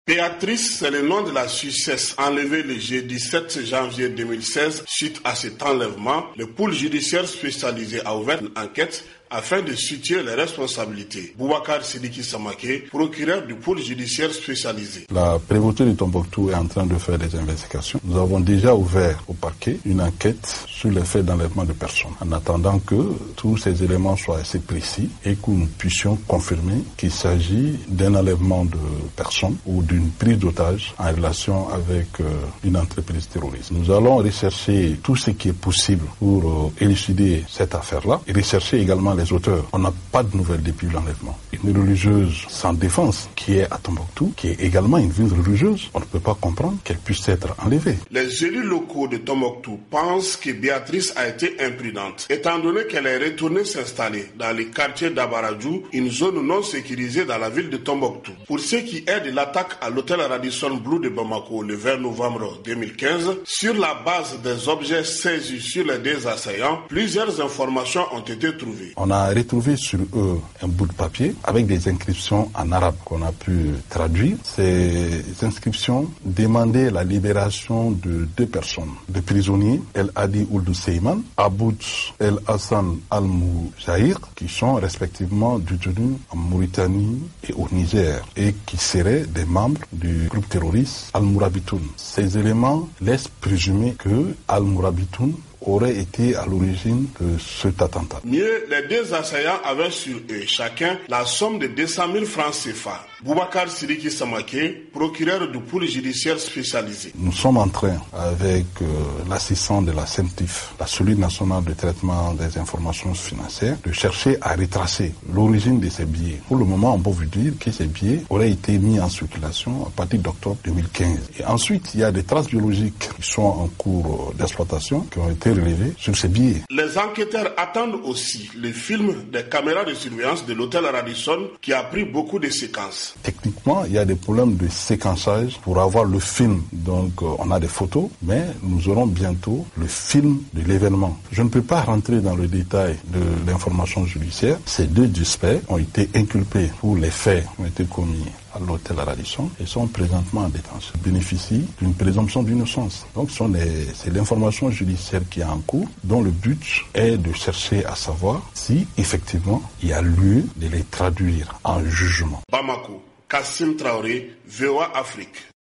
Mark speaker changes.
Speaker 1: Béatrice, c'est le nom de la Suissesse enlevée le jeudi 7 janvier 2016. Suite à cet enlèvement, le pôle judiciaire spécialisé a ouvert une enquête afin de situer les responsabilités. Boubacar Sidiki Samaké, procureur du pôle judiciaire spécialisé.
Speaker 2: La préfecture de Tombouctou est en train de faire des investigations. Nous avons déjà ouvert au parquet une enquête sur les faits d'enlèvement de personnes, en attendant que tous ces éléments soient assez précis et que nous puissions confirmer qu'il s'agit d'un enlèvement de personnes ou d'une prise d'otage en relation avec une entreprise terroriste. Nous allons rechercher tout ce qui est possible pour élucider cette affaire-là et rechercher également les auteurs. On n'a pas de nouvelles depuis l'enlèvement. Une religieuse sans défense qui est à Tombouctou, qui est également une ville religieuse, on ne peut pas comprendre qu'elle puisse être enlevée.
Speaker 1: Les élus locaux de Tombouctou pensent que Béatrice a été imprudente, étant donné qu'elle est retournée s'installer dans le quartier d'Abaradjou, une zone non sécurisée dans la ville de Tombouctou. Pour ce qui est de l'attaque à l'hôtel Radisson Blu de Bamako le 20 novembre 2015, sur la base des objets saisis sur les deux assaillants, plusieurs informations ont été trouvées.
Speaker 2: On a retrouvé sur eux un bout de papier avec des inscriptions en arabe qu'on a pu traduire. Ces inscriptions demandaient la libération de deux personnes, de prisonniers, El Hadi Ould Seyman, Aboud El Hassan Al Moujahir, qui sont respectivement détenus en Mauritanie et au Niger et qui seraient des membres du groupe terroriste Al Mourabitoun. Ces éléments laissent présumer que Al Mourabitoun aurait été à l'origine de cet attentat.
Speaker 1: Mieux, les deux assaillants avaient sur eux chacun la somme de 200 000 francs CFA. Boubacar Sidiki Samaké, procureur du pôle judiciaire spécialisé.
Speaker 2: Nous sommes en train, avec l'assistance de la CENTIF, la cellule nationale de traitement des informations financières, de chercher à retracer l'origine de ces billets. Pour le moment, on peut vous dire que ces billets auraient été mis en circulation à partir d'octobre 2015. Et ensuite, il y a des traces biologiques qui sont en cours d'exploitation, qui ont été relevées sur ces billets.
Speaker 1: Les enquêteurs attendent aussi le film des caméras de surveillance de l'hôtel Radisson qui a pris beaucoup de séquences.
Speaker 2: Techniquement, il y a des problèmes de séquençage pour avoir le film. Donc, on a des photos, mais nous aurons bientôt le film de l'événement. Je ne peux pas rentrer dans le détail de l'information judiciaire. Ces deux suspects ont été inculpés pour les faits qui ont été commis à l'hôtel Radisson et sont présentement en détention. Ils bénéficient d'une présomption d'innocence. Donc, c'est l'information judiciaire qui est en cours, dont le but est de chercher à savoir si, effectivement, il y a lieu de les traduire en jugement.
Speaker 1: Bamako, Kassim Traoré, VOA Afrique.